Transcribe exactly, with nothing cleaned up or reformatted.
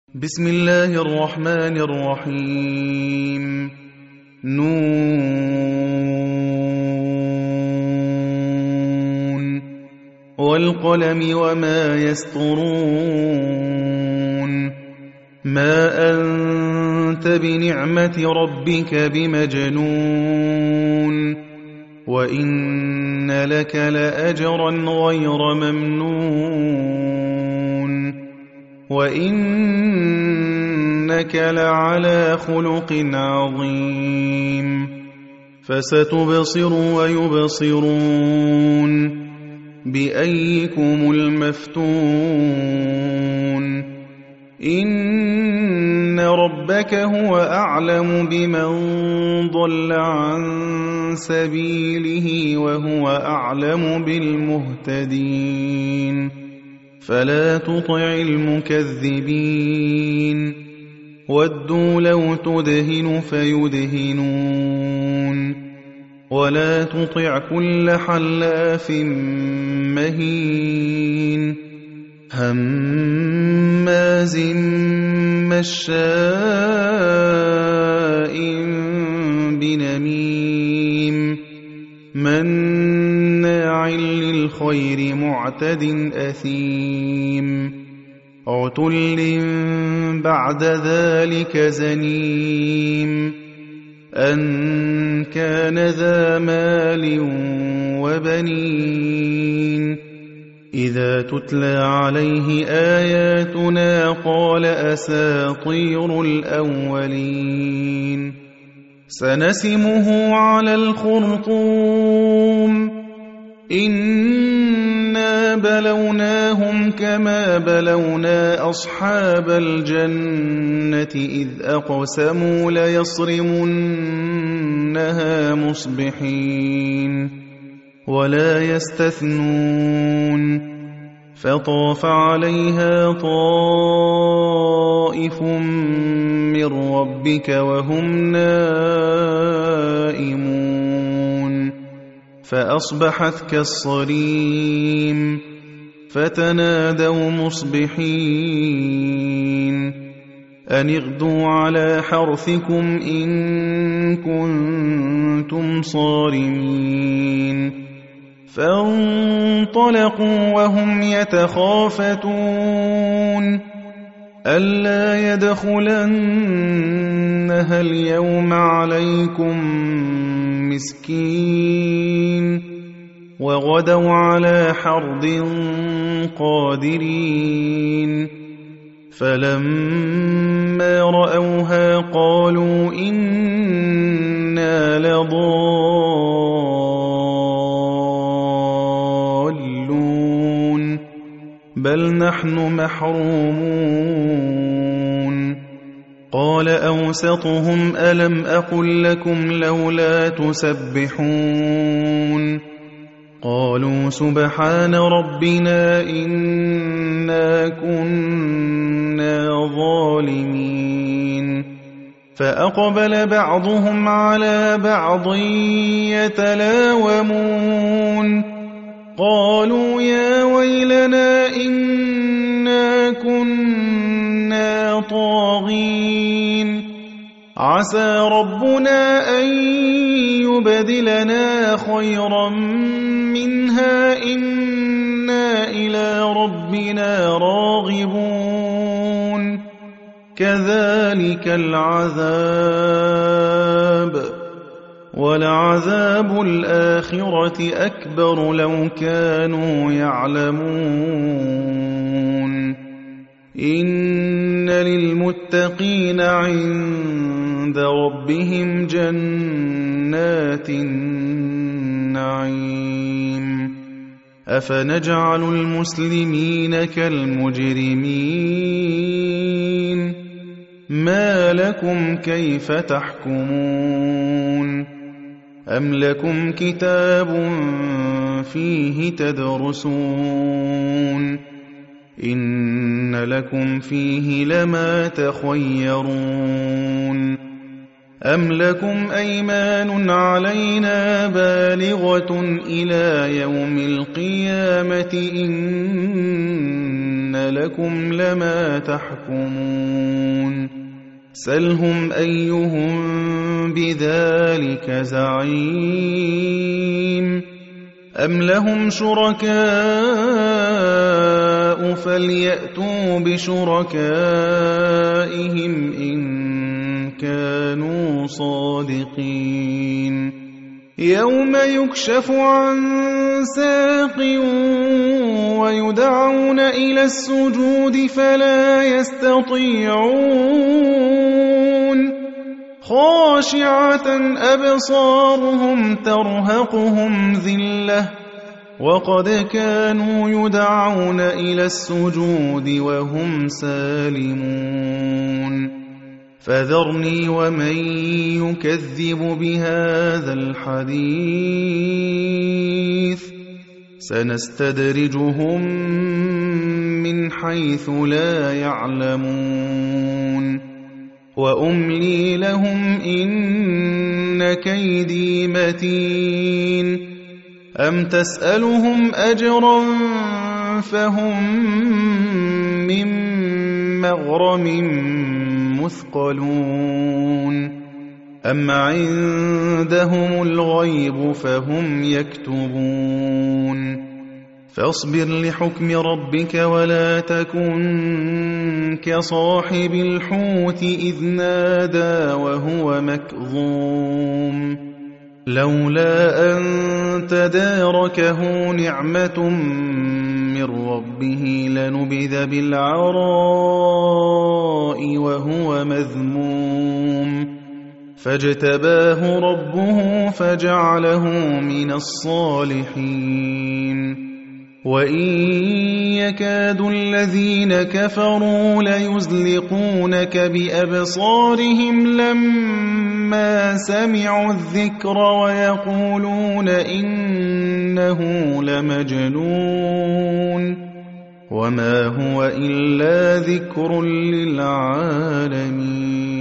بسم الله الرحمن الرحيم نون والقلم وما يسطرون ما أنت بنعمة ربك بمجنون وإن لك لأجرا غير ممنون وإنك لعلى خلق عظيم فستبصر ويبصرون بأيكم المفتون إن ربك هو أعلم بمن ضل عن سبيله وهو أعلم بالمهتدين فلا تطع المكذبين ودوا لو تدهن فيدهنون ولا تطع كل حلاف مهين هماز مشاء بنميم مناع للخير معتد أثيم عتل بعد ذلك زنيم أن كان ذا مال وبنين إذا تتلى عليه آياتنا قال أساطير الأولين سنسمه على الخرطوم إنا بلوناهم كما بلونا أصحاب الجنة إذ أقسموا ليصرمنها مصبحين ولا يستثنون فطاف عليها طائف من ربك وهم نائمون فأصبحت كالصريم فتنادوا مصبحين أن اغدوا على حرثكم إن كنتم صارمين فانطلقوا وهم يتخافتون ألا يدخلنها اليوم عليكم مسكين وغدوا على حرد قادرين فلما رأوها قالوا إنا لضالون بل نحن محرومون قال أوسطهم ألم أقل لكم لولا تسبحون قالوا سبحان ربنا إنا كنا ظالمين فأقبل بعضهم على بعض يتلاومون قالوا يا ويلنا إنا كنا طاغين عسى ربنا أن يبدلنا خيرا منها إنا إلى ربنا راغبون كذلك العذاب ولعذاب الآخرة أكبر لو كانوا يعلمون إن للمتقين عند ربهم جنات النعيم أفنجعل المسلمين كالمجرمين ما لكم كيف تحكمون أم لكم كتاب فيه تدرسون إن لكم فيه لما تخيرون أم لكم أيمان علينا بالغة إلى يوم القيامة إن وإن لكم لما تحكمون سلهم أيهم بذلك زعيم أم لهم شركاء فليأتوا بشركائهم إن كانوا صادقين يوم يكشف عن ساق ويدعون إلى السجود فلا يستطيعون خاشعة أبصارهم ترهقهم ذلة وقد كانوا يدعون إلى السجود وهم سالمون فذرني ومن يكذب بهذا الحديث سنستدرجهم من حيث لا يعلمون وأملي لهم إن كيدي متين أم تسألهم أجرا فهم من مغرم مثقلون أم عندهم الغيب فهم يكتبون فاصبر لحكم ربك ولا تكن كصاحب الحوت إذ نادى وهو مكظوم لولا أن تداركه نعمة من ربه لنبذ بالعراء وهو مذموم فاجتباه ربه فجعله من الصالحين وإن يكاد الذين كفروا ليزلقونك بأبصارهم لما سمعوا الذكر ويقولون إنه لمجنون وما هو إلا ذكر للعالمين